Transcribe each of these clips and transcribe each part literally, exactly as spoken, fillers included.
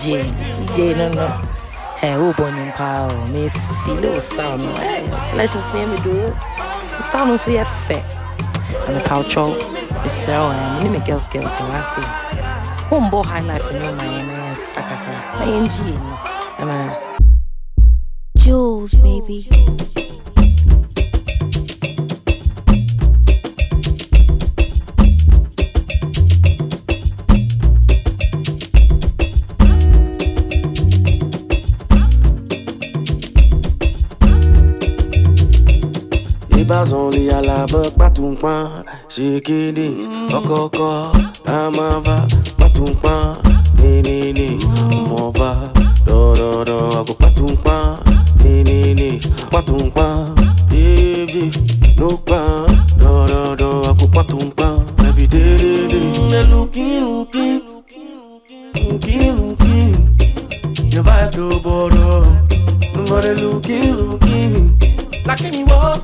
J, J no no. Hey, who born in power? Me feel it style no. Hey, selections name me do. Style no so yeah fair. I'm a poucho. It's so I'm me girls girls so I say. Home boy high life in your mind and sakaka. I N G and I Jules, baby. Ibas only à la boque, pas tout pain, j'ai quitté, okoko, amava, pas tout pain, ni ni ni, m'en va, do do do, pas tout pain, ni ni ni, pas tout pain, baby, no pain, do do do, pas tout pain, every day, day, day, looking, looking, looking, looking, your vibe to borrow, nobody looking, looking, like me walk.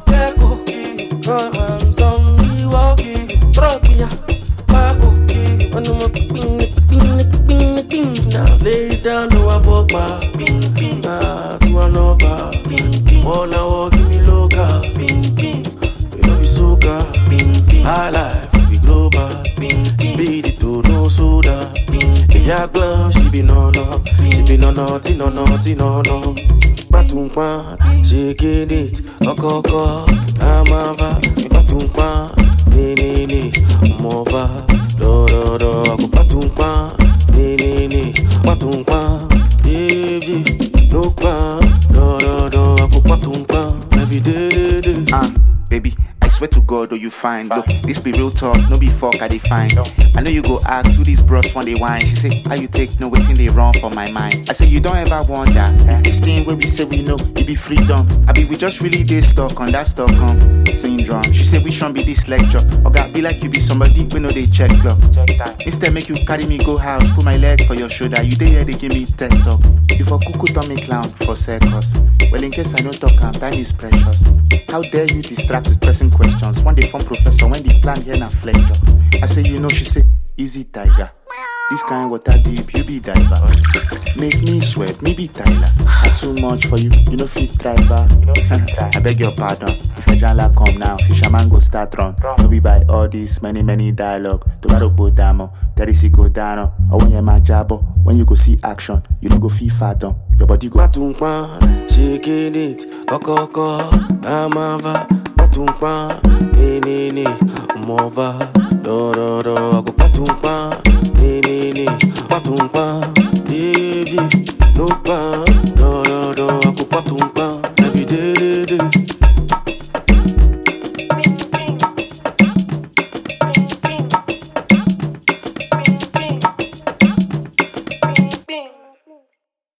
I'm zombie walking, drop me a Paco. When I'm a ping, ping, ping, ping. Now lay down, no I fuck my ping, ping. Ah, to another ping, ping. All I walk in me local, ping, ping. You know be soca, ping, ping. High life, be global, ping, ping. Speedy to no soda, ping, ping. Yeah, glove, she be no no, she be no naughty, no naughty, no no. Batung pan, shaking it, okoko, amava, batung pan, ni ni ni, mova, do do do, batung pan, ni ni ni, batung pan, baby, no pan, do do do, batung pan, every day, day, day. Ah, baby. I swear to God, oh you fine. Look, this be real talk, no be fuck, I dey fine. I know you go ask who these bros when they whine. She say, how you take no waiting they run for my mind. I say, you don't ever wonder if this thing where we say we know, it be freedom. I be we just really dey stuck on that stock um, syndrome. She say, we shouldn't be this lecture. Or God be like you be somebody we know they check clock. Instead make you carry me go house, put my leg for your shoulder. You dey here they give me tech talk. You for cuckoo tummy clown for circus. Well in case I don't talk, um, time is precious. How dare you distract with pressing questions? One day from professor, when the plan here na fletcher. I say, you know, she say, easy tiger. This kind water deep, you be diver. Make me sweat, me be Tyler. I too much for you, you know fit driver. You know fit try. I beg your pardon. If a jala come now, fisherman go start run. No be by all this many many dialogue. Tobaro bodamo, terisiko dano. Or when you ma jabo, when you go see action, you don't go feel fathom. Your body go batung pan, shaking it, okoko, amava, batung pan, ni ni ni, mova, do do do, go batung pan, ni ni ni, batung pan, baby, no pan, do do do, go batung pan, every day, day, day.